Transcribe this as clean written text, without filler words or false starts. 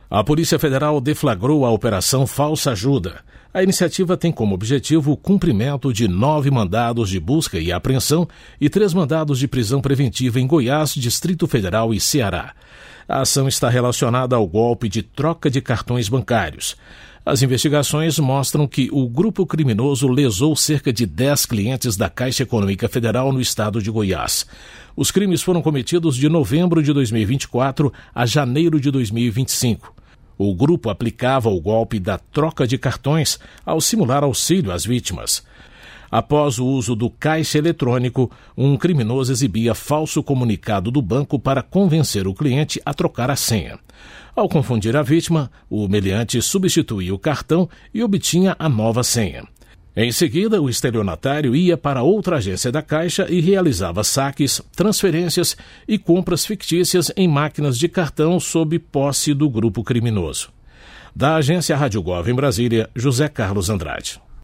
A Polícia Federal deflagrou a Operação Falsa Ajuda. A iniciativa tem como objetivo o cumprimento de 9 mandados de busca e apreensão e 3 mandados de prisão preventiva em Goiás, Distrito Federal e Ceará. A ação está relacionada ao golpe de troca de cartões bancários. As investigações mostram que o grupo criminoso lesou cerca de 10 clientes da Caixa Econômica Federal no estado de Goiás. Os crimes foram cometidos de novembro de 2024 a janeiro de 2025. O grupo aplicava o golpe da troca de cartões ao simular auxílio às vítimas. Após o uso do caixa eletrônico, um criminoso exibia falso comunicado do banco para convencer o cliente a trocar a senha. Ao confundir a vítima, o meliante substituía o cartão e obtinha a nova senha. Em seguida, o estelionatário ia para outra agência da Caixa e realizava saques, transferências e compras fictícias em máquinas de cartão sob posse do grupo criminoso. Da agência Rádio Gov em Brasília, José Carlos Andrade.